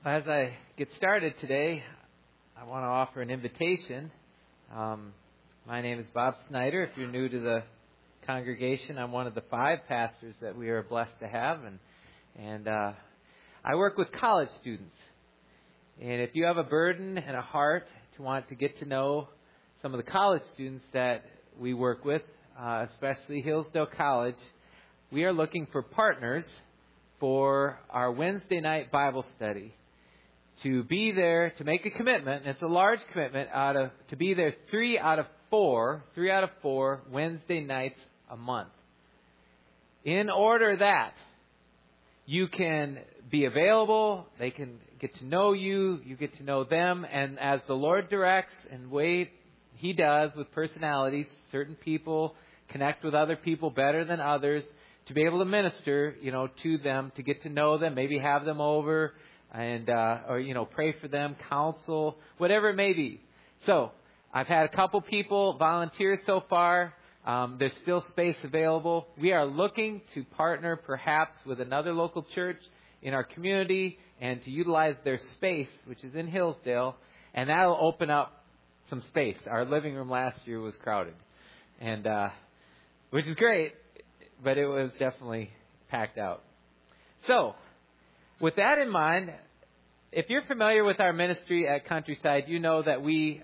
As I get started today, I want to offer an invitation. My name is Bob Snyder. If you're new to the congregation, I'm one of the 5 pastors that we are blessed to have, and I work with college students. And if you have a burden and a heart to want to get to know some of the college students that we work with, especially Hillsdale College, we are looking for partners for our Wednesday night Bible study. To be there, to make a commitment, and it's a large commitment, to be there 3 out of 4 Wednesday nights a month. In order that you can be available, they can get to know you, you get to know them, and as the Lord directs and way He does with personalities, certain people connect with other people better than others, to be able to minister, to them, to get to know them, maybe have them over, and or pray for them, counsel, whatever it may be. So I've had a couple people volunteer so far. There's still space available. We are looking to partner perhaps with another local church in our community and to utilize their space, which is in Hillsdale, and that'll open up some space. Our living room last year was crowded, and which is great, but it was definitely packed out. So with that in mind, if you're familiar with our ministry at Countryside, you know that we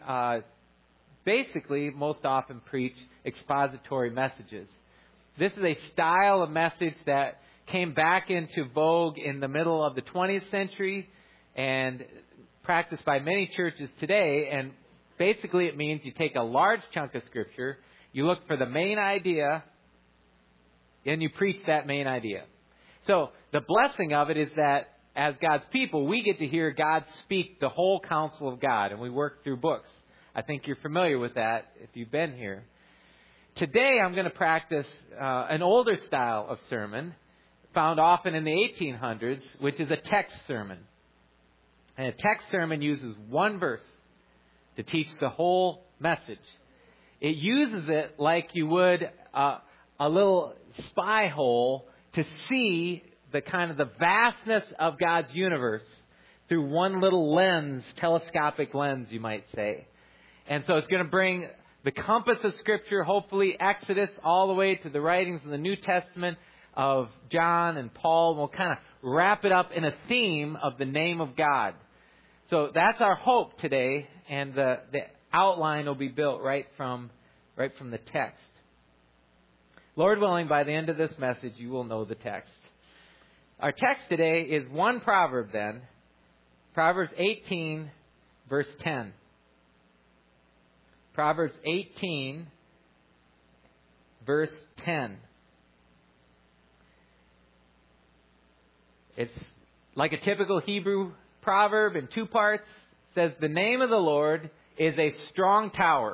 basically most often preach expository messages. This is a style of message that came back into vogue in the middle of the 20th century and practiced by many churches today. And basically it means you take a large chunk of Scripture, you look for the main idea, and you preach that main idea. So the blessing of it is that as God's people, we get to hear God speak the whole counsel of God, and we work through books. I think you're familiar with that if you've been here. Today I'm going to practice an older style of sermon found often in the 1800s, which is a text sermon. And a text sermon uses one verse to teach the whole message. It uses it like you would a little spy hole to see the kind of the vastness of God's universe through one little lens, telescopic lens, you might say. And so it's going to bring the compass of Scripture, hopefully Exodus, all the way to the writings of the New Testament of John and Paul. We'll kind of wrap it up in a theme of the name of God. So that's our hope today, and the outline will be built right from the text. Lord willing, by the end of this message, you will know the text. Our text today is one proverb then. Proverbs 18, verse 10. Proverbs 18, verse 10. It's like a typical Hebrew proverb in 2 parts. It says, the name of the Lord is a strong tower.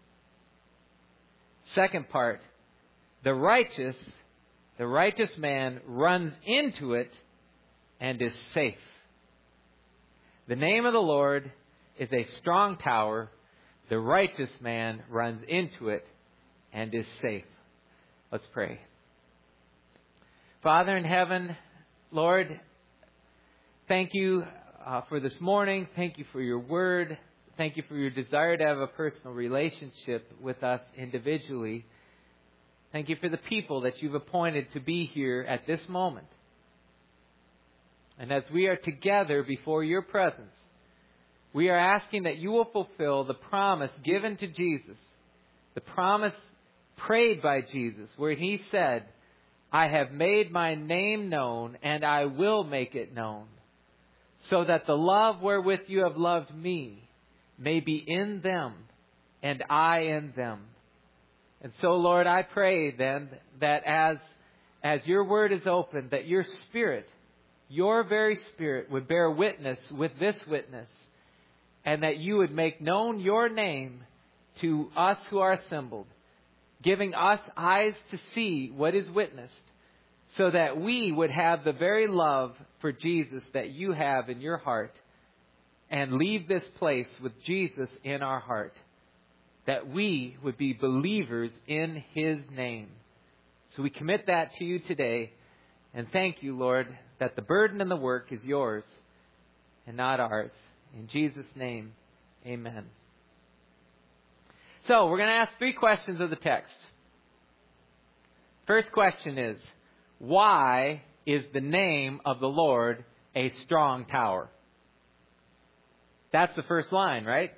Second part, the righteous man runs into it and is safe. The name of the Lord is a strong tower. The righteous man runs into it and is safe. Let's pray. Father in heaven, Lord, thank you for this morning. Thank you for your word. Thank you for your desire to have a personal relationship with us individually. Thank you for the people that you've appointed to be here at this moment. And as we are together before your presence, we are asking that you will fulfill the promise given to Jesus, the promise prayed by Jesus, where he said, I have made my name known, and I will make it known, so that the love wherewith you have loved me may be in them, and I in them. And so, Lord, I pray then that as your word is opened, that your Spirit, your very Spirit, would bear witness with this witness, and that you would make known your name to us who are assembled, giving us eyes to see what is witnessed, so that we would have the very love for Jesus that you have in your heart, and leave this place with Jesus in our heart, that we would be believers in his name. So we commit that to you today, and thank you, Lord, that the burden and the work is yours. and not ours. In Jesus' name, amen. So, we're going to ask 3 questions of the text. First question is, why is the name of the Lord a strong tower? That's the first line, right?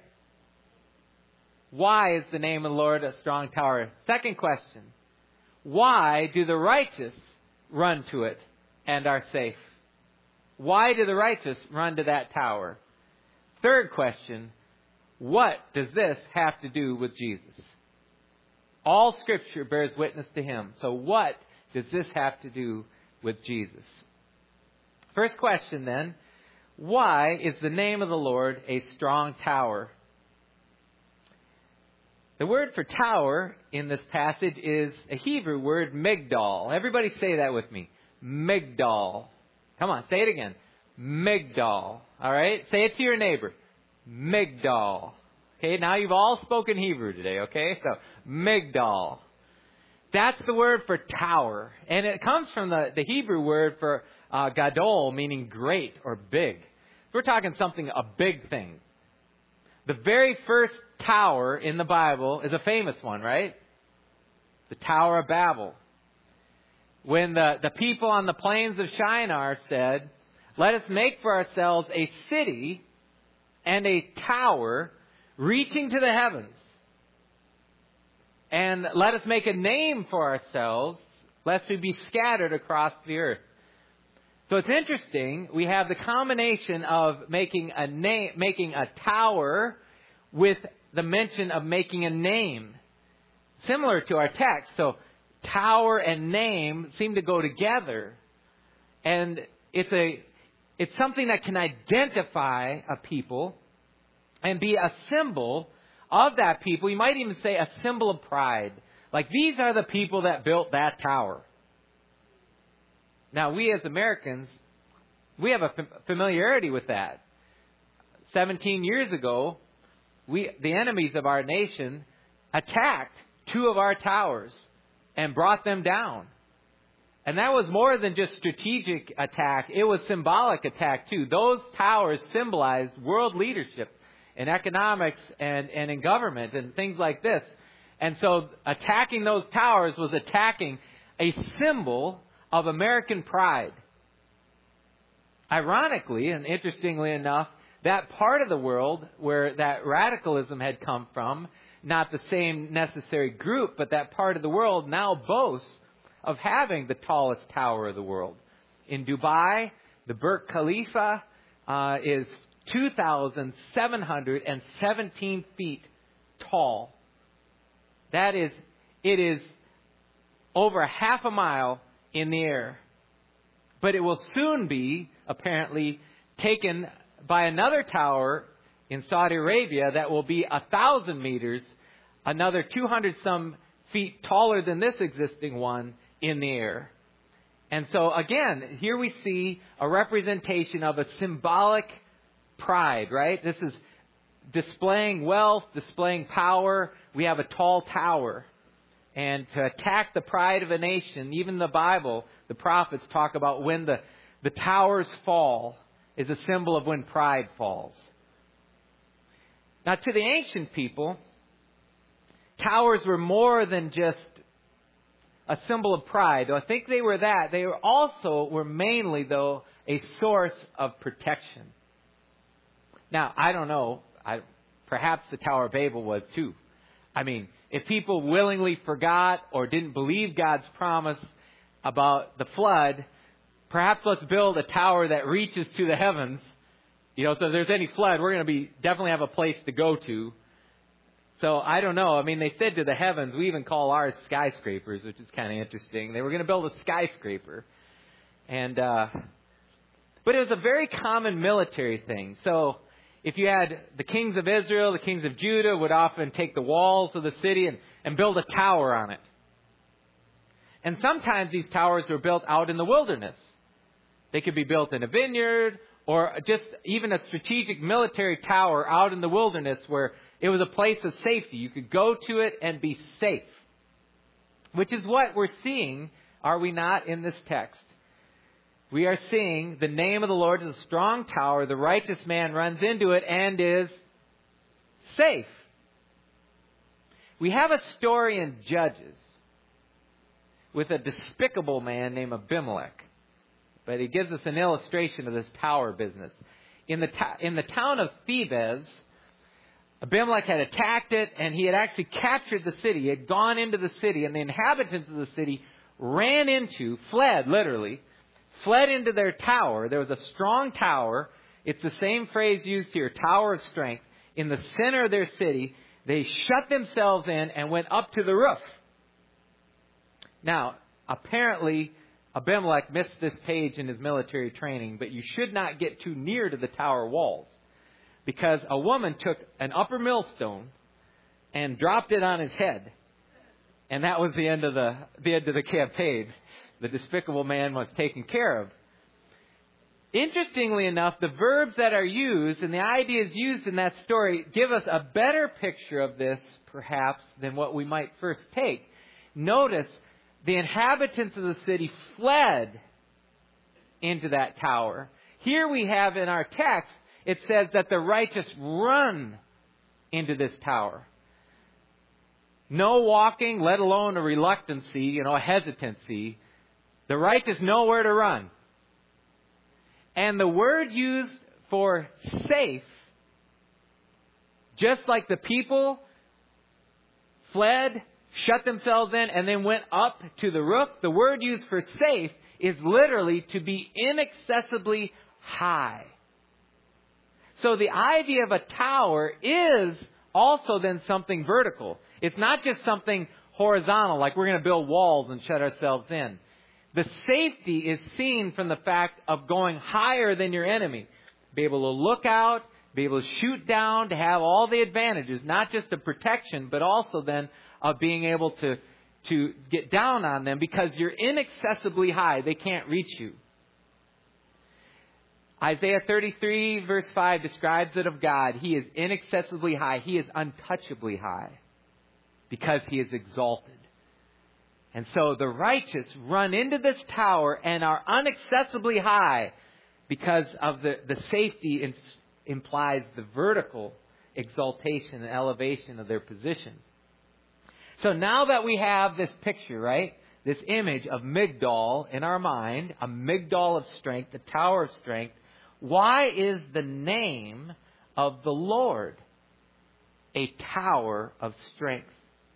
Why is the name of the Lord a strong tower? Second question, why do the righteous run to it and are safe? Why do the righteous run to that tower? Third question, what does this have to do with Jesus? All Scripture bears witness to Him. So what does this have to do with Jesus? First question then, why is the name of the Lord a strong tower? The word for tower in this passage is a Hebrew word, migdal. Everybody say that with me. Migdal. Come on, say it again. Migdal. All right? Say it to your neighbor. Migdal. Okay, now you've all spoken Hebrew today, okay? So, migdal. That's the word for tower. And it comes from the Hebrew word for gadol, meaning great or big. We're talking something, a big thing. The very first tower in the Bible is a famous one, right? The Tower of Babel. When the people on the plains of Shinar said, let us make for ourselves a city and a tower reaching to the heavens. And let us make a name for ourselves, lest we be scattered across the earth. So it's interesting, we have the combination of making a tower with the mention of making a name. Similar to our text. So tower and name seem to go together. And it's something that can identify a people and be a symbol of that people. You might even say a symbol of pride. Like, these are the people that built that tower. Now, we as Americans, we have a familiarity with that. 17 years ago, the enemies of our nation attacked 2 of our towers and brought them down. And that was more than just strategic attack. It was symbolic attack too. Those towers symbolized world leadership in economics and in government and things like this. And so attacking those towers was attacking a symbol of American pride. Ironically and interestingly enough, that part of the world where that radicalism had come from, not the same necessary group, but that part of the world now boasts of having the tallest tower of the world. In Dubai, the Burj Khalifa is 2,717 feet tall. It is over half a mile in the air. But it will soon be, apparently, taken by another tower in Saudi Arabia that will be 1,000 meters, another 200 some feet taller than this existing one in the air. And so again, here we see a representation of a symbolic pride, right? This is displaying wealth, displaying power. We have a tall tower. And to attack the pride of a nation, even the Bible, the prophets talk about when the towers fall is a symbol of when pride falls. Now, to the ancient people, towers were more than just a symbol of pride. Though I think they were that. They were mainly, though, a source of protection. Now, I don't know. Perhaps the Tower of Babel was too. I mean, if people willingly forgot or didn't believe God's promise about the flood, perhaps let's build a tower that reaches to the heavens. So if there's any flood, we're going to definitely have a place to go to. So I don't know. I mean, they said to the heavens, we even call ours skyscrapers, which is kind of interesting. They were going to build a skyscraper. But it was a very common military thing. So if you had the kings of Israel, the kings of Judah would often take the walls of the city and build a tower on it. And sometimes these towers were built out in the wilderness. They could be built in a vineyard or just even a strategic military tower out in the wilderness where it was a place of safety. You could go to it and be safe. Which is what we're seeing, are we not, in this text? we are seeing the name of the Lord is a strong tower. The righteous man runs into it and is safe. We have a story in Judges with a despicable man named Abimelech. But he gives us an illustration of this tower business. In the town of Thebes, Abimelech had attacked it, and he had actually captured the city. He had gone into the city, and the inhabitants of the city fled into their tower. There was a strong tower. It's the same phrase used here, tower of strength. In the center of their city, they shut themselves in and went up to the roof. Now, apparently, Abimelech missed this page in his military training, but you should not get too near to the tower walls, because a woman took an upper millstone and dropped it on his head, and that was the end of the campaign. The despicable man was taken care of. Interestingly enough, the verbs that are used and the ideas used in that story give us a better picture of this, perhaps, than what we might first take. Notice, the inhabitants of the city fled into that tower. Here we have in our text, it says that the righteous run into this tower. No walking, let alone a reluctancy, a hesitancy. The righteous know where to run. And the word used for safe, just like the people fled, shut themselves in, and then went up to the roof, the word used for safe is literally to be inaccessibly high. So the idea of a tower is also then something vertical. It's not just something horizontal, like we're going to build walls and shut ourselves in. The safety is seen from the fact of going higher than your enemy. Be able to look out, be able to shoot down, to have all the advantages, not just of protection, but also then of being able to get down on them, because you're inaccessibly high. They can't reach you. Isaiah 33 verse 5 describes it of God. He is inaccessibly high. He is untouchably high because He is exalted. And so the righteous run into this tower and are inaccessibly high because of the safety implies the vertical exaltation and elevation of their position. So now that we have this picture, right, this image of Migdol in our mind, a Migdol of strength, the tower of strength, why is the name of the Lord a tower of strength?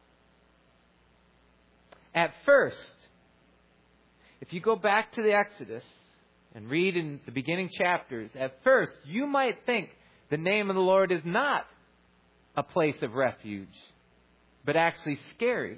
At first, if you go back to the Exodus and read in the beginning chapters, at first you might think the name of the Lord is not a place of refuge, but actually scary.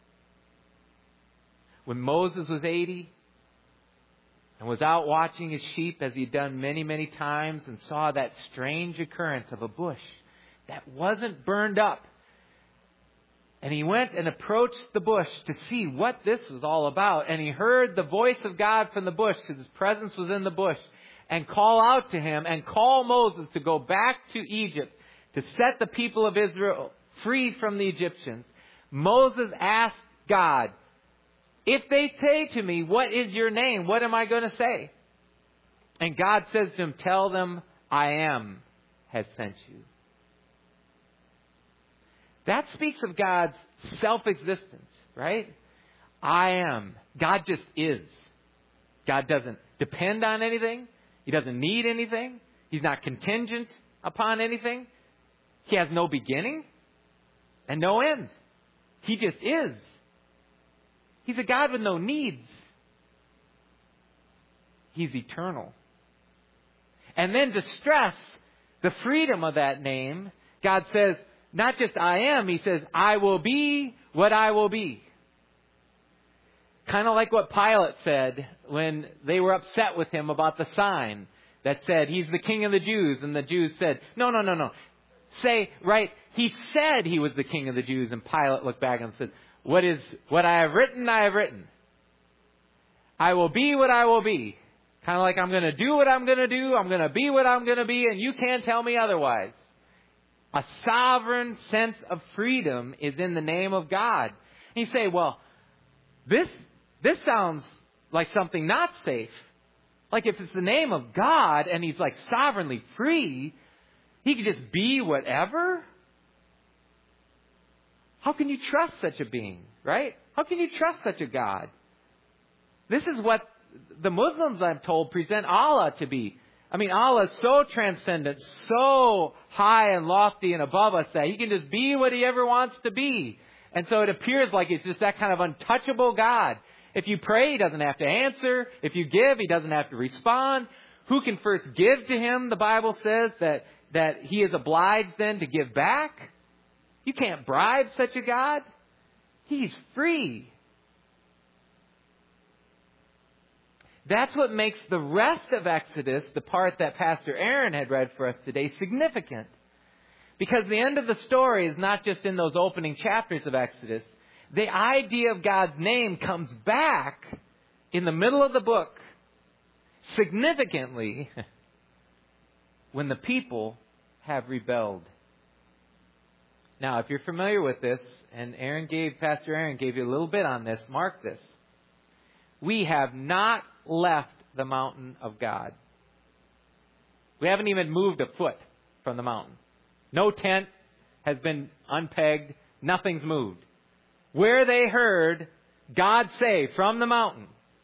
When Moses was 80 and was out watching his sheep, as he'd done many, many times, and saw that strange occurrence of a bush that wasn't burned up, and he went and approached the bush to see what this was all about. And he heard the voice of God from the bush, because His presence was in the bush, and call out to him and call Moses to go back to Egypt to set the people of Israel free from the Egyptians. Moses asked God, if they say to me, what is your name? What am I going to say? And God says to him, tell them, I am has sent you. That speaks of God's self-existence, right? I am. God just is. God doesn't depend on anything. He doesn't need anything. He's not contingent upon anything. He has no beginning and no end. He just is. He's a God with no needs. He's eternal. And then to stress the freedom of that name, God says, not just I am, He says, I will be what I will be. Kind of like what Pilate said when they were upset with him about the sign that said, He's the King of the Jews. And the Jews said, no. Say, right, He said He was the King of the Jews. And Pilate looked back and said, what I have written, I have written. I will be what I will be. Kind of like I'm going to do what I'm going to do. I'm going to be what I'm going to be. And you can't tell me otherwise. A sovereign sense of freedom is in the name of God. And you say, well, this sounds like something not safe. Like if it's the name of God and He's like sovereignly free, He can just be whatever? How can you trust such a being, right? How can you trust such a God? This is what the Muslims, I'm told, present Allah to be. I mean, Allah is so transcendent, so high and lofty and above us that He can just be what He ever wants to be. And so it appears like it's just that kind of untouchable God. If you pray, He doesn't have to answer. If you give, He doesn't have to respond. Who can first give to Him? The Bible says that He is obliged then to give back. You can't bribe such a God. He's free. That's what makes the rest of Exodus, the part that Pastor Aaron had read for us today, significant. Because the end of the story is not just in those opening chapters of Exodus. The idea of God's name comes back in the middle of the book, significantly, when the people have rebelled. Now, if you're familiar with this, and Pastor Aaron gave you a little bit on this, mark this. We have not left the mountain of God. We haven't even moved a foot from the mountain. No tent has been unpegged. Nothing's moved. Where they heard God say from the mountain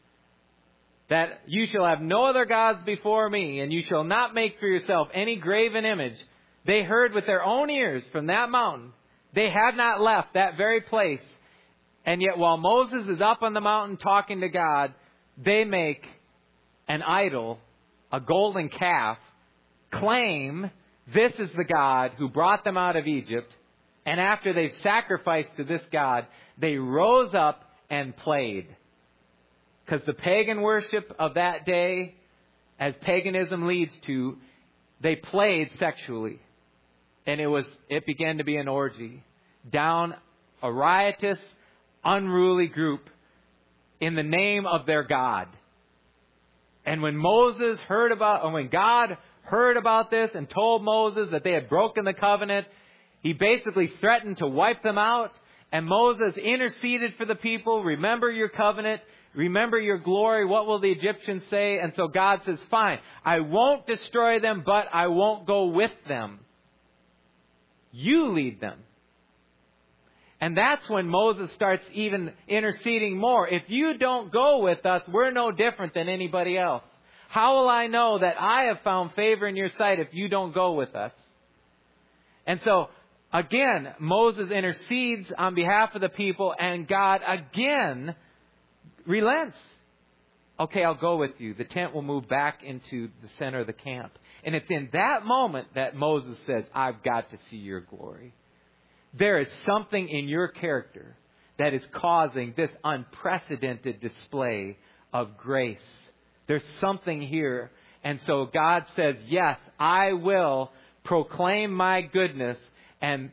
that you shall have no other gods before me, and you shall not make for yourself any graven image, they heard with their own ears from that mountain. They have not left that very place. And yet while Moses is up on the mountain talking to God, they make an idol, a golden calf, claim this is the God who brought them out of Egypt. And after they've sacrificed to this God, they rose up and played. Because the pagan worship of that day, as paganism leads to, they played sexually. And it began to be an orgy. Down a riotous, unruly group in the name of their God. And when God heard about this and told Moses that they had broken the covenant, He basically threatened to wipe them out. And Moses interceded for the people. Remember your covenant. Remember your glory. What will the Egyptians say? And so God says, fine, I won't destroy them, but I won't go with them. You lead them. And that's when Moses starts even interceding more. If you don't go with us, we're no different than anybody else. How will I know that I have found favor in your sight if you don't go with us? And so, again, Moses intercedes on behalf of the people, and God again relents. Okay, I'll go with you. The tent will move back into the center of the camp. And it's in that moment that Moses says, I've got to see your glory. There is something in your character that is causing this unprecedented display of grace. There's something here. And so God says, yes, I will proclaim my goodness and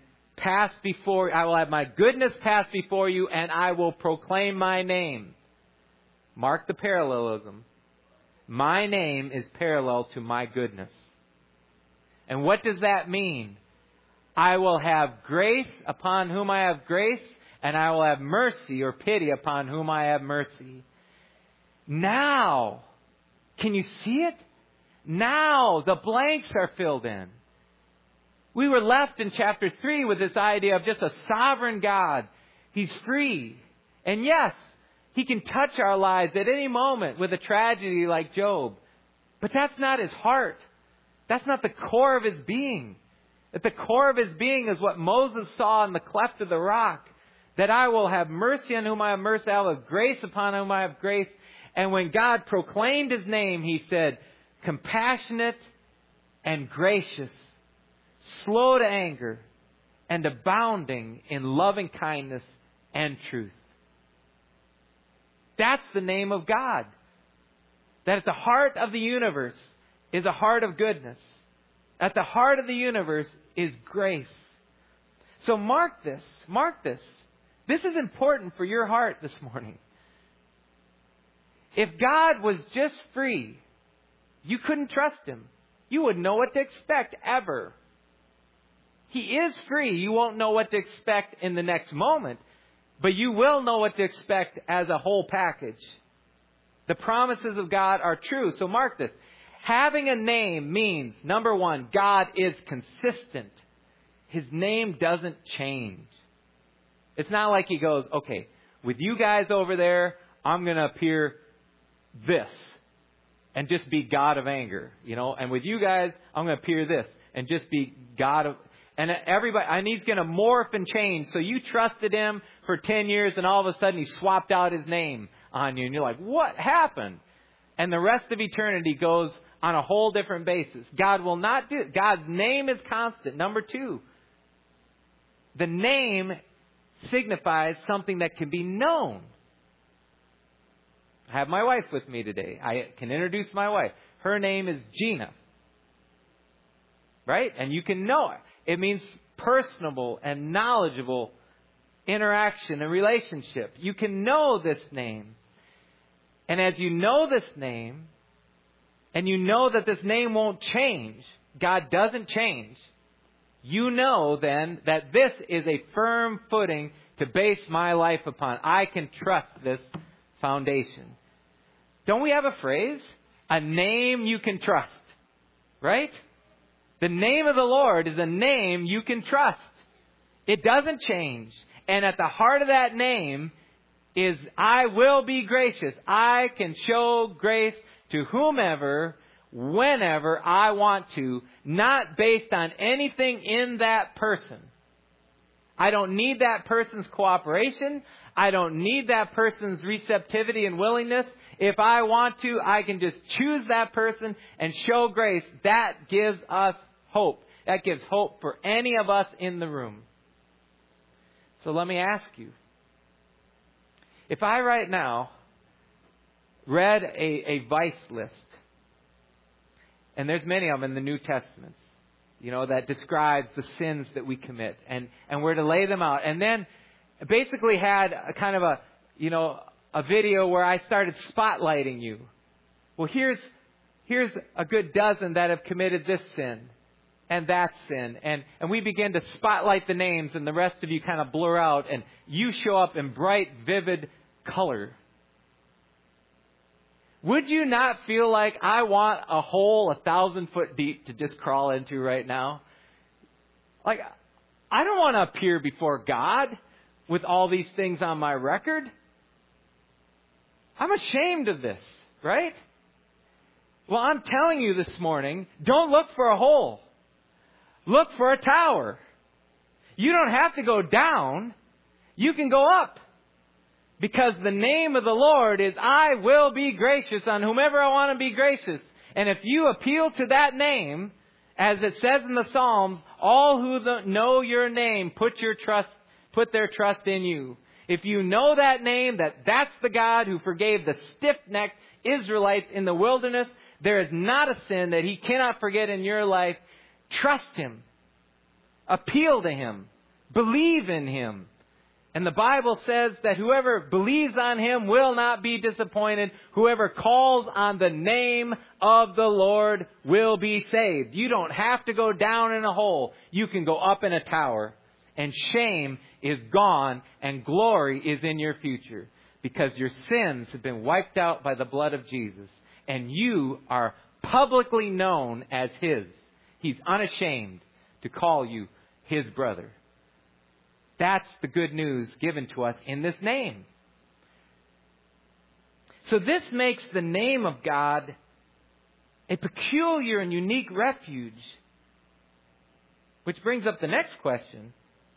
I will have my goodness pass before you, and I will proclaim my name. Mark the parallelism. My name is parallel to my goodness. And what does that mean? I will have grace upon whom I have grace, and I will have mercy or pity upon whom I have mercy. Now, can you see it? Now the blanks are filled in. We were left in chapter 3 with this idea of just a sovereign God. He's free. And yes, He can touch our lives at any moment with a tragedy like Job. But that's not His heart. That's not the core of His being. At the core of His being is what Moses saw in the cleft of the rock. That I will have mercy on whom I have mercy. I will have grace upon whom I have grace. And when God proclaimed His name, He said, compassionate and gracious, slow to anger, and abounding in loving kindness and truth. That's the name of God. That at the heart of the universe is a heart of goodness. At the heart of the universe is grace. So mark this. Mark this. This is important for your heart this morning. If God was just free, you couldn't trust Him. You wouldn't know what to expect ever. He is free. You won't know what to expect in the next moment, but you will know what to expect as a whole package. The promises of God are true. So mark this. Having a name means, number one, God is consistent. His name doesn't change. It's not like He goes, okay, with you guys over there, I'm going to appear this and just be God of anger, and with you guys, I'm going to appear this and just be God of, and everybody, and He's going to morph and change. So you trusted Him for 10 years and all of a sudden He swapped out His name on you and you're like, what happened? And the rest of eternity goes on a whole different basis. God will not do it. God's name is constant. Number two, the name signifies something that can be known. I have my wife with me today. I can introduce my wife. Her name is Gina. Right? And you can know her. It means personable and knowledgeable interaction and relationship. You can know this name. And as you know this name, and you know that this name won't change, God doesn't change, you know then that this is a firm footing to base my life upon. I can trust this foundation. Don't we have a phrase? A name you can trust. Right? The name of the Lord is a name you can trust. It doesn't change. And at the heart of that name is, I will be gracious. I can show grace to whomever, whenever I want to, not based on anything in that person. I don't need that person's cooperation. I don't need that person's receptivity and willingness. If I want to, I can just choose that person and show grace. That gives us hope. That gives hope for any of us in the room. So let me ask you, if I right now read a vice list, and there's many of them in the New Testament, that describes the sins that we commit, and we're to lay them out, and then basically had a kind of a video where I started spotlighting you. Well, here's a good dozen that have committed this sin and that sin, and we begin to spotlight the names, and the rest of you kind of blur out, and you show up in bright, vivid color. Would you not feel like I want a hole 1,000 foot deep to just crawl into right now? Like, I don't want to appear before God with all these things on my record. I'm ashamed of this, right? Well, I'm telling you this morning, don't look for a hole. Look for a tower. You don't have to go down. You can go up. Because the name of the Lord is, I will be gracious on whomever I want to be gracious. And if you appeal to that name, as it says in the Psalms, all who know your name put their trust in you. If you know that name, that's the God who forgave the stiff-necked Israelites in the wilderness, there is not a sin that He cannot forget in your life. Trust Him. Appeal to Him. Believe in Him. And the Bible says that whoever believes on Him will not be disappointed. Whoever calls on the name of the Lord will be saved. You don't have to go down in a hole. You can go up in a tower. And shame is gone and glory is in your future. Because your sins have been wiped out by the blood of Jesus. And you are publicly known as His. He's unashamed to call you His brother. That's the good news given to us in this name. So this makes the name of God a peculiar and unique refuge. Which brings up the next question.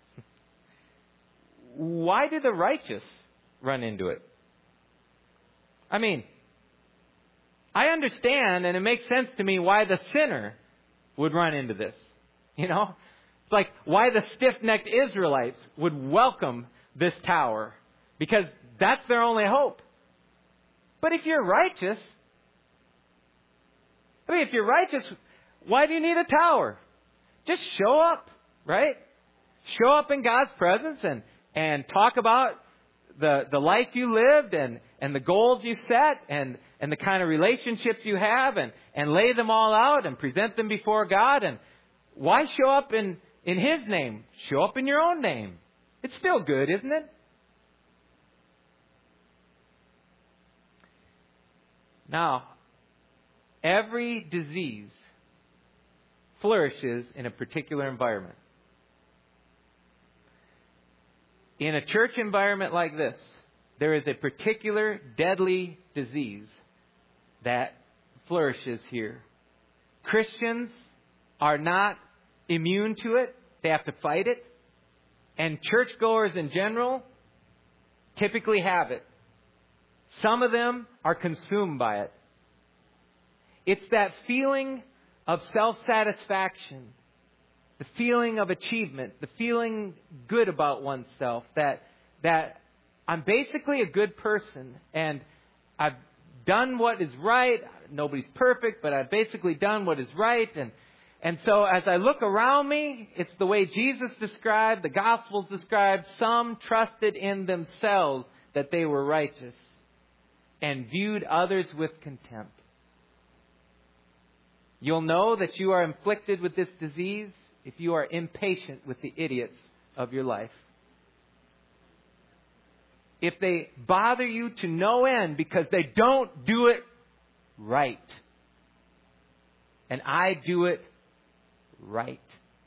Why do the righteous run into it? I mean, I understand and it makes sense to me why the sinner would run into this. It's like why the stiff-necked Israelites would welcome this tower. Because that's their only hope. But if you're righteous, why do you need a tower? Just show up, right? Show up in God's presence and talk about the life you lived and the goals you set and the kind of relationships you have and lay them all out and present them before God. And why show up in His name? Show up in your own name. It's still good, isn't it? Now, every disease flourishes in a particular environment. In a church environment like this, there is a particular deadly disease that flourishes here. Christians are not immune to it. They have to fight it. And churchgoers in general typically have it. Some of them are consumed by it. It's that feeling of self-satisfaction, the feeling of achievement, the feeling good about oneself, that I'm basically a good person and I've done what is right. Nobody's perfect, but I've basically done what is right. And so as I look around me, it's the way Jesus described, the Gospels described, some trusted in themselves that they were righteous and viewed others with contempt. You'll know that you are inflicted with this disease if you are impatient with the idiots of your life. If they bother you to no end because they don't do it right. And I do it right.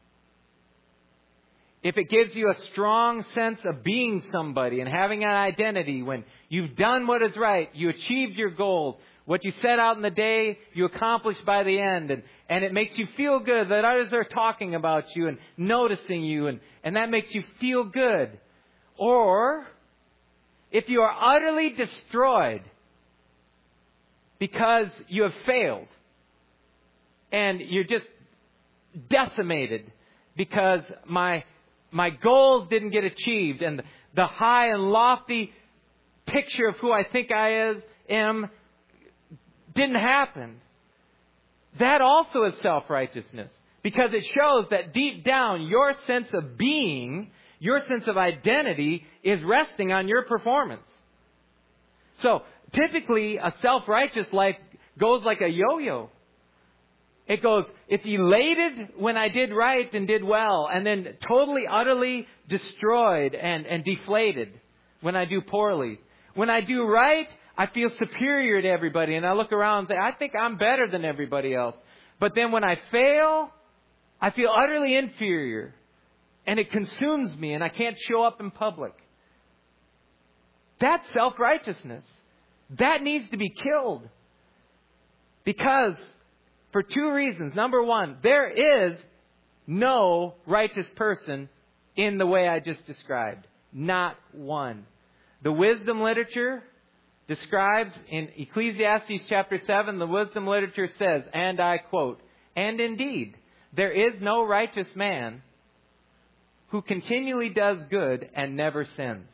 If it gives you a strong sense of being somebody and having an identity when you've done what is right, you achieved your goals, what you set out in the day, you accomplished by the end, and it makes you feel good that others are talking about you and noticing you, and that makes you feel good. Or if you are utterly destroyed because you have failed and you're just decimated because my goals didn't get achieved and the high and lofty picture of who I think I am didn't happen. That also is self-righteousness, because it shows that deep down your sense of being, your sense of identity is resting on your performance. So typically a self-righteous life goes like a yo-yo. It goes, it's elated when I did right and did well, and then totally, utterly destroyed and deflated when I do poorly. When I do right, I feel superior to everybody, and I look around and say, I think I'm better than everybody else. But then when I fail, I feel utterly inferior, and it consumes me, and I can't show up in public. That's self-righteousness. That needs to be killed. Because, for two reasons. Number one, there is no righteous person in the way I just described. Not one. The wisdom literature describes in Ecclesiastes chapter 7, the wisdom literature says, and I quote, "And indeed, there is no righteous man who continually does good and never sins."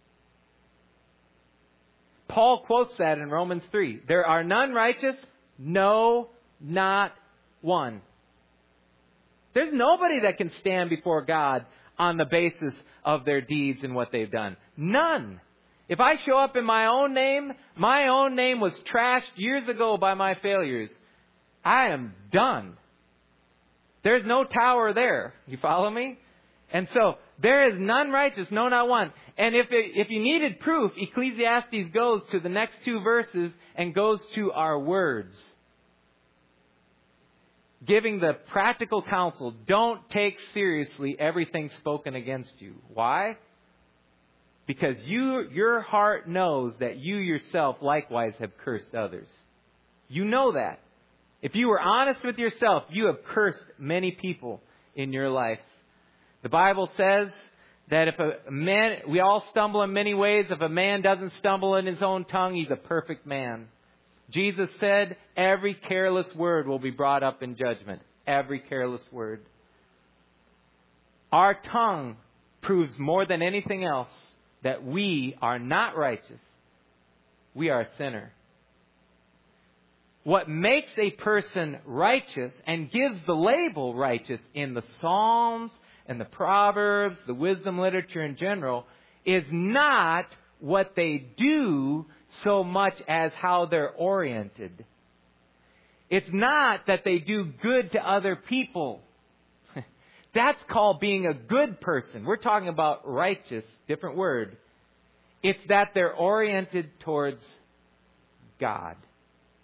Paul quotes that in Romans 3. There are none righteous, no, not one. There's nobody that can stand before God on the basis of their deeds and what they've done. None. If I show up in my own name was trashed years ago by my failures. I am done. There's no tower there. You follow me? And so, there is none righteous, no, not one. And if you needed proof, Ecclesiastes goes to the next two verses and goes to our words. Giving the practical counsel, don't take seriously everything spoken against you. Why? Because your heart knows that you yourself likewise have cursed others. You know that. If you were honest with yourself, you have cursed many people in your life. The Bible says that if a man, we all stumble in many ways. If a man doesn't stumble in his own tongue, he's a perfect man. Jesus said, every careless word will be brought up in judgment. Every careless word. Our tongue proves more than anything else that we are not righteous. We are a sinner. What makes a person righteous and gives the label righteous in the Psalms and the Proverbs, the wisdom literature in general, is not what they do so much as how they're oriented. It's not that they do good to other people. That's called being a good person. We're talking about righteous, different word. It's that they're oriented towards God.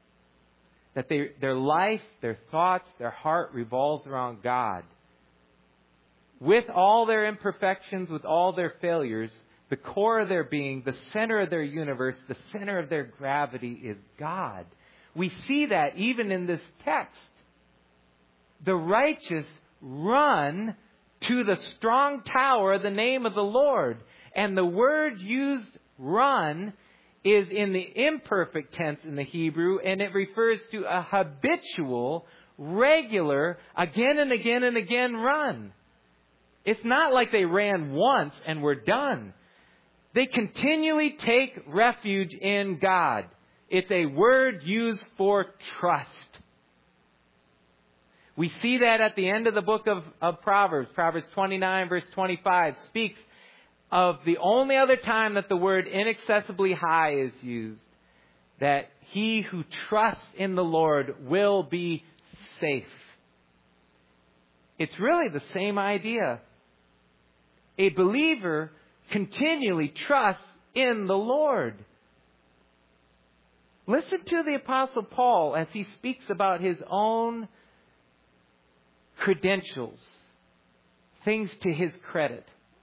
that their life, their thoughts, their heart revolves around God. With all their imperfections, with all their failures, the core of their being, the center of their universe, the center of their gravity is God. We see that even in this text. The righteous run to the strong tower, the name of the Lord. And the word used, run, is in the imperfect tense in the Hebrew, and it refers to a habitual, regular, again and again and again run. It's not like they ran once and were done. They continually take refuge in God. It's a word used for trust. We see that at the end of the book of Proverbs. Proverbs 29 verse 25 speaks of the only other time that the word inaccessibly high is used. That he who trusts in the Lord will be safe. It's really the same idea. A believer continually trusts in the Lord. Listen to the Apostle Paul as he speaks about his own credentials, things to his credit.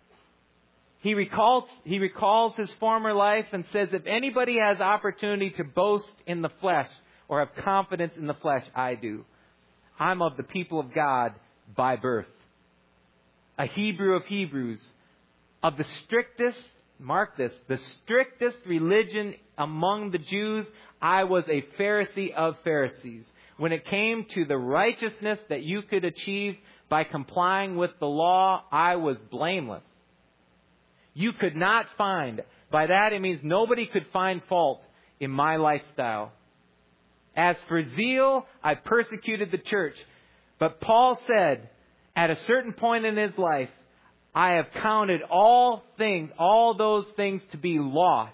He recalls his former life and says, if anybody has opportunity to boast in the flesh or have confidence in the flesh, I do. I'm of the people of God by birth. A Hebrew of Hebrews, of the strictest, mark this, the strictest religion among the Jews, I was a Pharisee of Pharisees. When it came to the righteousness that you could achieve by complying with the law, I was blameless. You could not find, by that it means nobody could find fault in my lifestyle. As for zeal, I persecuted the church. But Paul said, at a certain point in his life, I have counted all those things to be loss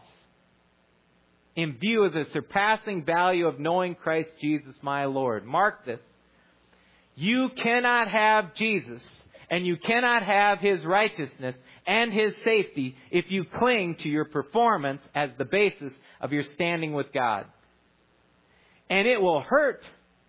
in view of the surpassing value of knowing Christ Jesus my Lord. Mark this. You cannot have Jesus and you cannot have His righteousness and His safety if you cling to your performance as the basis of your standing with God. And it will hurt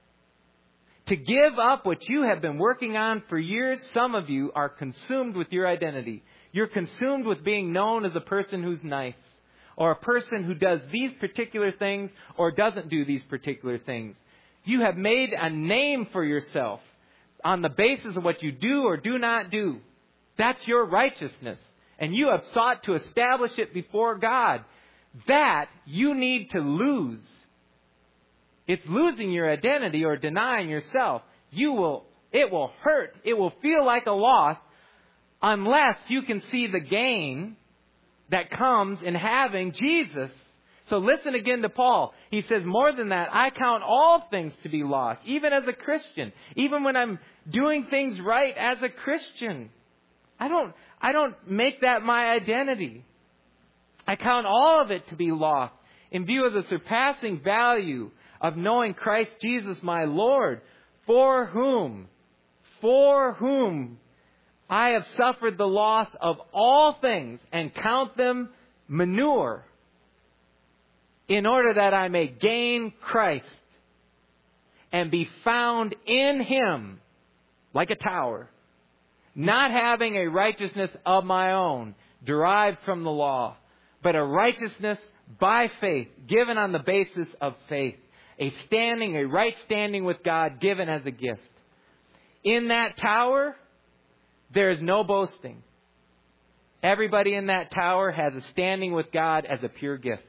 to give up what you have been working on for years. Some of you are consumed with your identity. You're consumed with being known as a person who's nice, or a person who does these particular things or doesn't do these particular things. You have made a name for yourself on the basis of what you do or do not do. That's your righteousness. And you have sought to establish it before God. That you need to lose. It's losing your identity or denying yourself. It will hurt. It will feel like a loss unless you can see the gain that comes in having Jesus. So listen again to Paul. He says, more than that, I count all things to be lost, even as a Christian. Even when I'm doing things right as a Christian. I don't make that my identity. I count all of it to be lost in view of the surpassing value of knowing Christ Jesus my Lord, for whom I have suffered the loss of all things and count them manure, in order that I may gain Christ and be found in Him like a tower, not having a righteousness of my own derived from the law, but a righteousness by faith, given on the basis of faith. A right standing with God given as a gift. In that tower, there is no boasting. Everybody in that tower has a standing with God as a pure gift.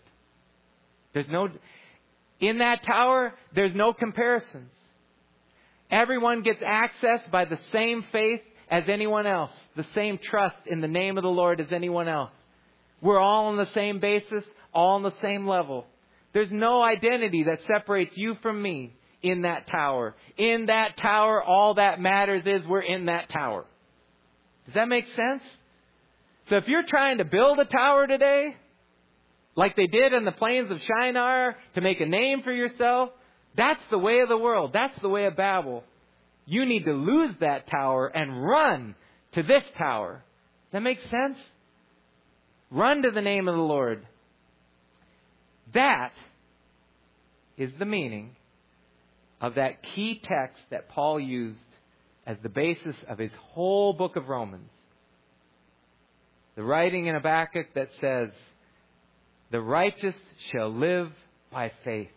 In that tower, there's no comparisons. Everyone gets access by the same faith as anyone else. The same trust in the name of the Lord as anyone else. We're all on the same basis, all on the same level. There's no identity that separates you from me in that tower. In that tower, all that matters is we're in that tower. Does that make sense? So if you're trying to build a tower today, like they did in the plains of Shinar, to make a name for yourself, that's the way of the world. That's the way of Babel. You need to lose that tower and run to this tower. Does that make sense? Run to the name of the Lord. That is the meaning of that key text that Paul used as the basis of his whole book of Romans. The writing in Habakkuk that says, "The righteous shall live by faith."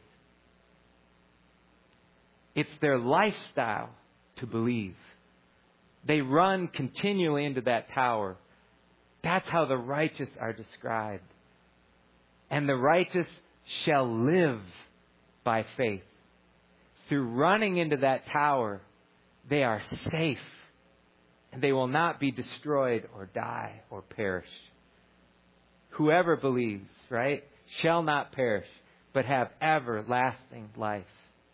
It's their lifestyle to believe. They run continually into that tower. That's how the righteous are described. And the righteous shall live by faith. Through running into that tower, they are safe. And they will not be destroyed or die or perish. Whoever believes, right, shall not perish, but have everlasting life.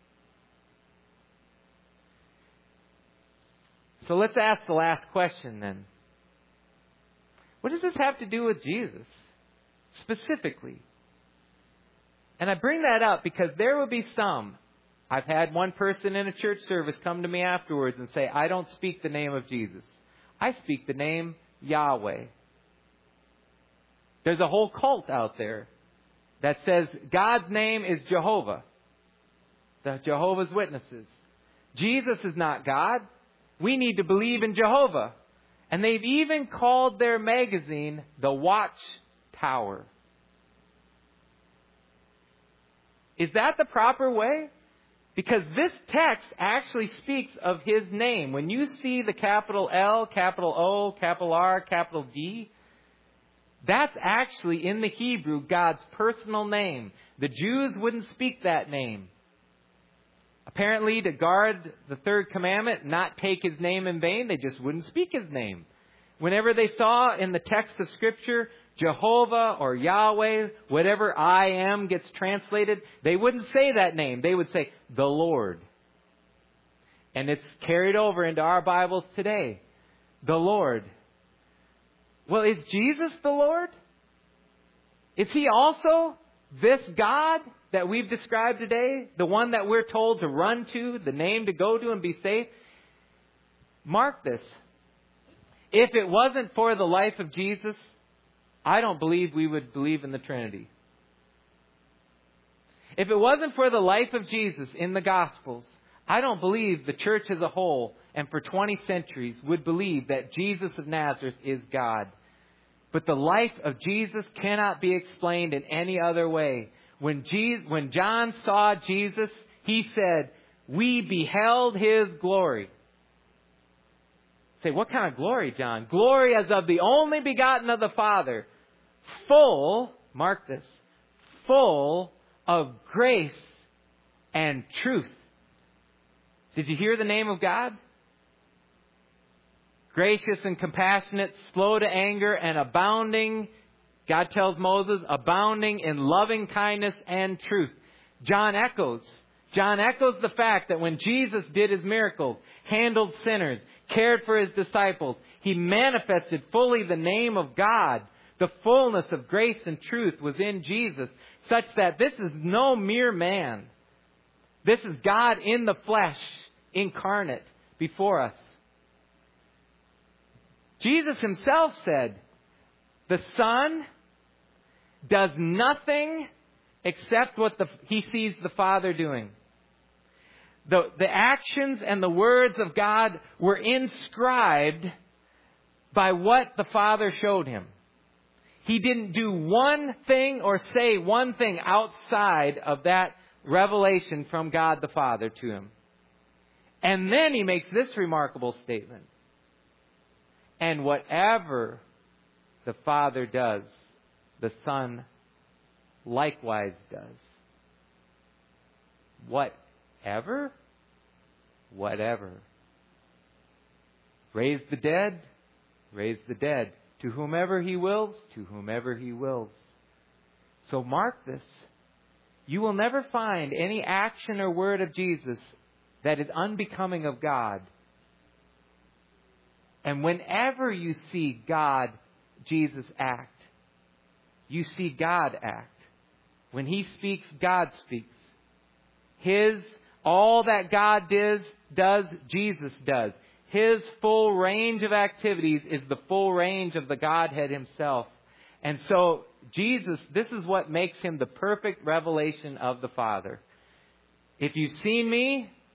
So let's ask the last question then. What does this have to do with Jesus specifically? And I bring that up because there will be some. I've had one person in a church service come to me afterwards and say, "I don't speak the name of Jesus. I speak the name Yahweh." There's a whole cult out there that says God's name is Jehovah, the Jehovah's Witnesses. Jesus is not God. We need to believe in Jehovah. And they've even called their magazine the Watchtower. Is that the proper way? Because this text actually speaks of His name. When you see the capital L, capital O, capital R, capital D, that's actually in the Hebrew God's personal name. The Jews wouldn't speak that name. Apparently, to guard the third commandment, not take His name in vain, they just wouldn't speak His name. Whenever they saw in the text of Scripture, Jehovah or Yahweh, whatever I am gets translated, they wouldn't say that name. They would say, the Lord. And it's carried over into our Bibles today. The Lord. Well, is Jesus the Lord? Is He also this God that we've described today? The one that we're told to run to, the name to go to and be safe? Mark this. If it wasn't for the life of Jesus, I don't believe we would believe in the Trinity. If it wasn't for the life of Jesus in the Gospels, I don't believe the church as a whole and for 20 centuries would believe that Jesus of Nazareth is God. But the life of Jesus cannot be explained in any other way. When John saw Jesus, he said, "We beheld His glory." Say, what kind of glory, John? Glory as of the only begotten of the Father, full, mark this, full of grace and truth. Did you hear the name of God? Gracious and compassionate, slow to anger, and abounding, God tells Moses, abounding in loving kindness and truth. John echoes the fact that when Jesus did His miracles, handled sinners, cared for His disciples, He manifested fully the name of God. The fullness of grace and truth was in Jesus, such that this is no mere man. This is God in the flesh, incarnate before us. Jesus Himself said, the Son does nothing except what He sees the Father doing. The actions and the words of God were inscribed by what the Father showed Him. He didn't do one thing or say one thing outside of that revelation from God the Father to Him. And then He makes this remarkable statement. And whatever the Father does, the Son likewise does. Whatever? Whatever. Raise the dead. Raise the dead. To whomever He wills, to whomever He wills. So mark this. You will never find any action or word of Jesus that is unbecoming of God. And whenever you see Jesus act, you see God act. When He speaks, God speaks. All that God does, Jesus does. His full range of activities is the full range of the Godhead Himself. And so Jesus, this is what makes Him the perfect revelation of the Father. If you've seen me,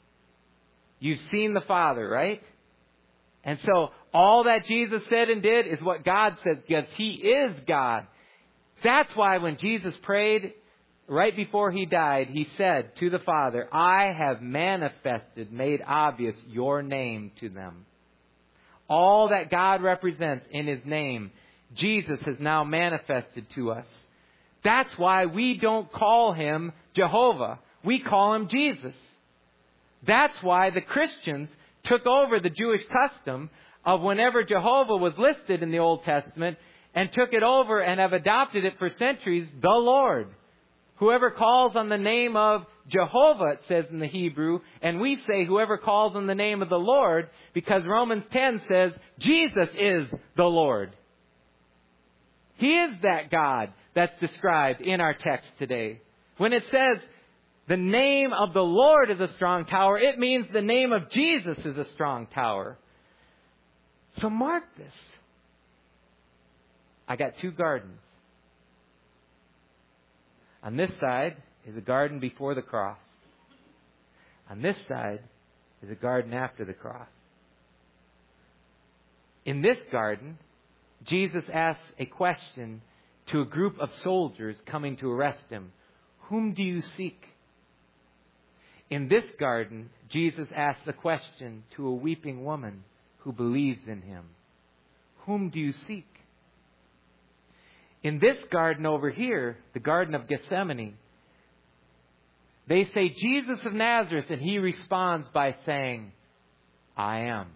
you've seen the Father, right? And so all that Jesus said and did is what God says, because He is God. That's why when Jesus prayed right before He died, He said to the Father, I have manifested, made obvious your name to them. All that God represents in His name, Jesus has now manifested to us. That's why we don't call Him Jehovah. We call Him Jesus. That's why the Christians took over the Jewish custom of whenever Jehovah was listed in the Old Testament and took it over and have adopted it for centuries, the Lord. Whoever calls on the name of Jehovah, it says in the Hebrew, and we say whoever calls on the name of the Lord, because Romans 10 says Jesus is the Lord. He is that God that's described in our text today. When it says the name of the Lord is a strong tower, it means the name of Jesus is a strong tower. So mark this. I got two gardens. On this side is a garden before the cross. On this side is a garden after the cross. In this garden, Jesus asks a question to a group of soldiers coming to arrest Him. Whom do you seek? In this garden, Jesus asks a question to a weeping woman who believes in Him. Whom do you seek? In this garden over here, the Garden of Gethsemane, they say, Jesus of Nazareth, and He responds by saying, I am.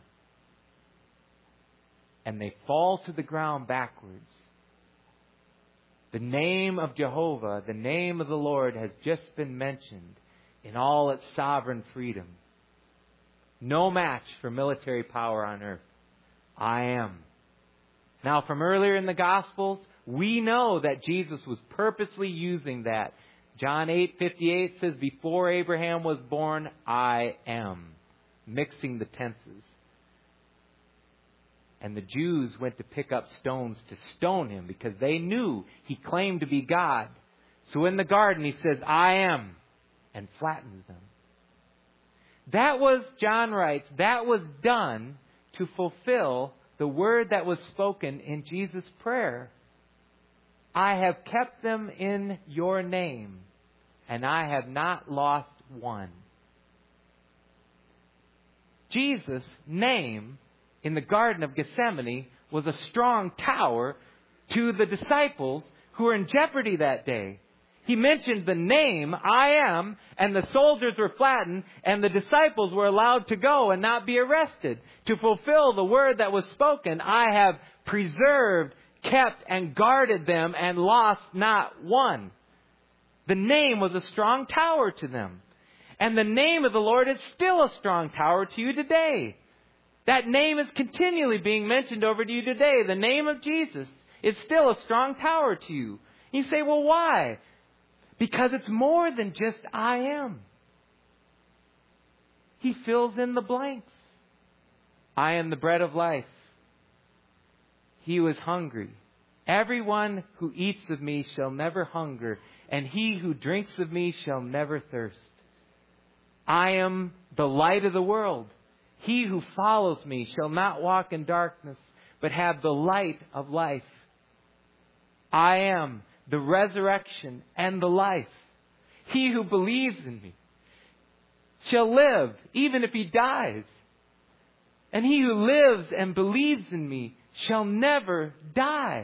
And they fall to the ground backwards. The name of Jehovah, the name of the Lord, has just been mentioned in all its sovereign freedom. No match for military power on earth. I am. Now, from earlier in the Gospels, we know that Jesus was purposely using that. John 8:58 says, before Abraham was born, I am. Mixing the tenses. And the Jews went to pick up stones to stone Him because they knew He claimed to be God. So in the garden He says, I am, and flattens them. That was, John writes, that was done to fulfill the word that was spoken in Jesus' prayer. I have kept them in your name, and I have not lost one. Jesus' name in the Garden of Gethsemane was a strong tower to the disciples who were in jeopardy that day. He mentioned the name, I am, and the soldiers were flattened, and the disciples were allowed to go and not be arrested. To fulfill the word that was spoken, I have preserved, kept, and guarded them, and lost not one. The name was a strong tower to them. And the name of the Lord is still a strong tower to you today. That name is continually being mentioned over to you today. The name of Jesus is still a strong tower to you. You say, well, why? Because it's more than just I am. He fills in the blanks. I am the bread of life. He was hungry. Everyone who eats of me shall never hunger, and he who drinks of me shall never thirst. I am the light of the world. He who follows me shall not walk in darkness, but have the light of life. I am the resurrection and the life. He who believes in me shall live, even if he dies. And he who lives and believes in me shall never die.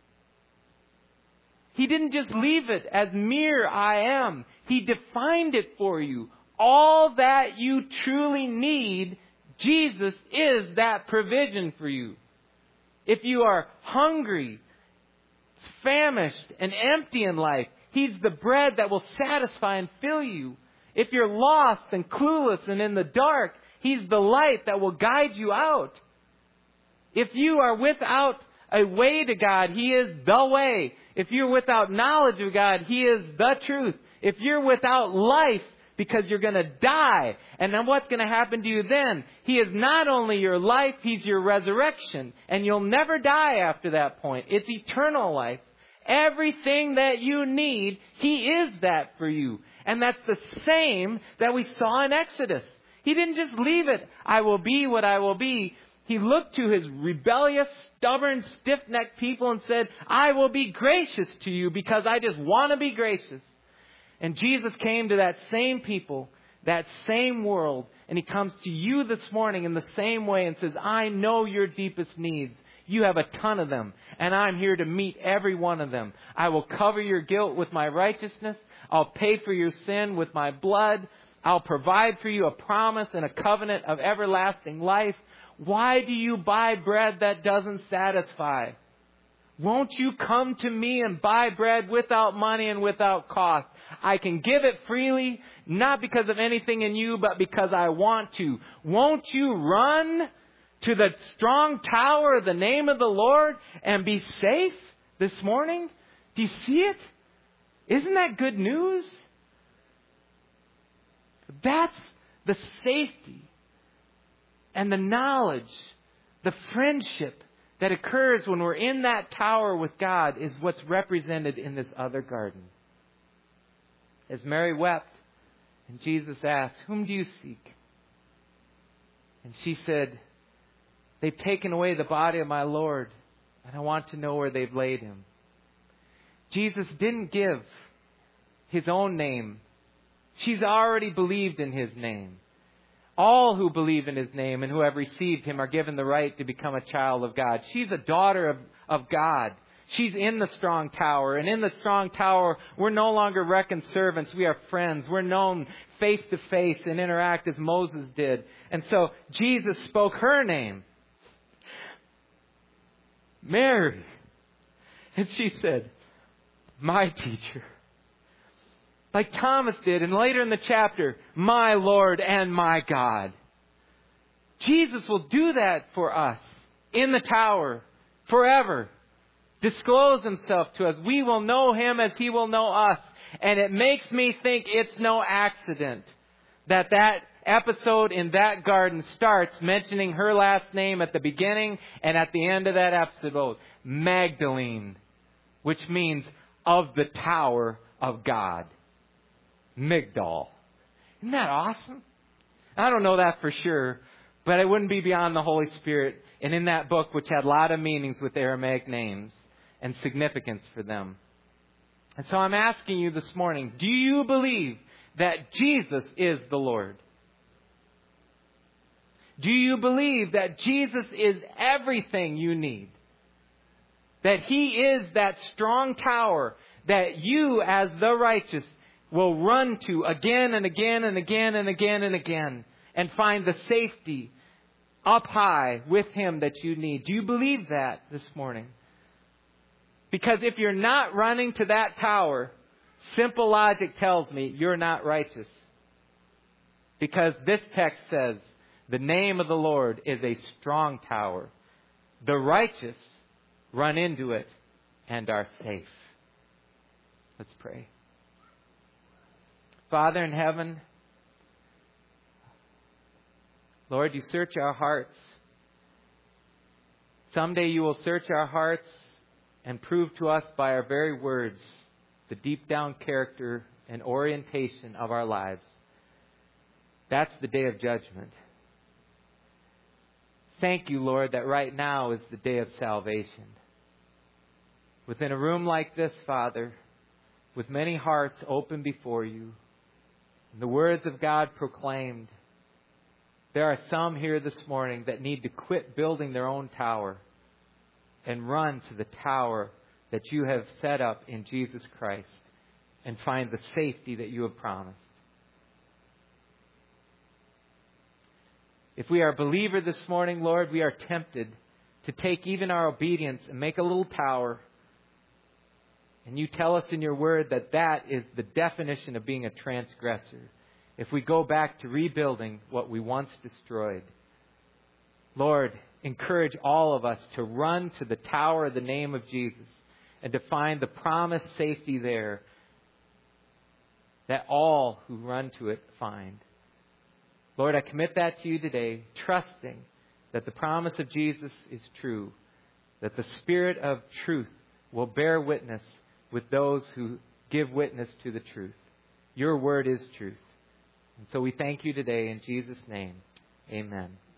He didn't just leave it as mere I am. He defined it for you. All that you truly need, Jesus is that provision for you. If you are hungry, famished, and empty in life, He's the bread that will satisfy and fill you. If you're lost and clueless and in the dark, He's the light that will guide you out. If you are without a way to God, He is the way. If you're without knowledge of God, He is the truth. If you're without life because you're going to die, and then what's going to happen to you then? He is not only your life, He's your resurrection. And you'll never die after that point. It's eternal life. Everything that you need, He is that for you. And that's the same that we saw in Exodus. He didn't just leave it, I will be what I will be. He looked to his rebellious, stubborn, stiff-necked people and said, I will be gracious to you because I just want to be gracious. And Jesus came to that same people, that same world, and He comes to you this morning in the same way and says, I know your deepest needs. You have a ton of them, and I'm here to meet every one of them. I will cover your guilt with my righteousness. I'll pay for your sin with my blood. I'll provide for you a promise and a covenant of everlasting life. Why do you buy bread that doesn't satisfy? Won't you come to me and buy bread without money and without cost? I can give it freely, not because of anything in you, but because I want to. Won't you run to the strong tower of the name of the Lord and be safe this morning? Do you see it? Isn't that good news? That's the safety and the knowledge, the friendship that occurs when we're in that tower with God is what's represented in this other garden. As Mary wept and Jesus asked, whom do you seek? And she said, they've taken away the body of my Lord, and I want to know where they've laid Him. Jesus didn't give His own name. She's already believed in His name. All who believe in His name and who have received Him are given the right to become a child of God. She's a daughter of God. She's in the strong tower. And in the strong tower, we're no longer reckoned servants. We are friends. We're known face to face and interact as Moses did. And so Jesus spoke her name, Mary. And she said, my teacher. Like Thomas did, and later in the chapter, my Lord and my God. Jesus will do that for us in the tower forever. Disclose Himself to us. We will know Him as He will know us. And it makes me think it's no accident that episode in that garden starts mentioning her last name at the beginning and at the end of that episode, Magdalene, which means of the tower of God. Migdal. Isn't that awesome? I don't know that for sure, but it wouldn't be beyond the Holy Spirit. And in that book, which had a lot of meanings with Aramaic names and significance for them. And so I'm asking you this morning, do you believe that Jesus is the Lord? Do you believe that Jesus is everything you need? That He is that strong tower that you as the righteous will run to again and again and again and again and again and find the safety up high with Him that you need. Do you believe that this morning? Because if you're not running to that tower, simple logic tells me you're not righteous. Because this text says the name of the Lord is a strong tower. The righteous run into it and are safe. Let's pray. Father in heaven, Lord, you search our hearts. Someday you will search our hearts and prove to us by our very words the deep down character and orientation of our lives. That's the day of judgment. Thank you, Lord, that right now is the day of salvation. Within a room like this, Father, with many hearts open before you, and the words of God proclaimed, there are some here this morning that need to quit building their own tower and run to the tower that you have set up in Jesus Christ and find the safety that you have promised. If we are a believer this morning, Lord, we are tempted to take even our obedience and make a little tower. And you tell us in your word that that is the definition of being a transgressor. If we go back to rebuilding what we once destroyed. Lord, encourage all of us to run to the tower of the name of Jesus and to find the promised safety there that all who run to it find. Lord, I commit that to you today, trusting that the promise of Jesus is true, that the Spirit of truth will bear witness with those who give witness to the truth. Your word is truth. And so we thank you today in Jesus' name. Amen.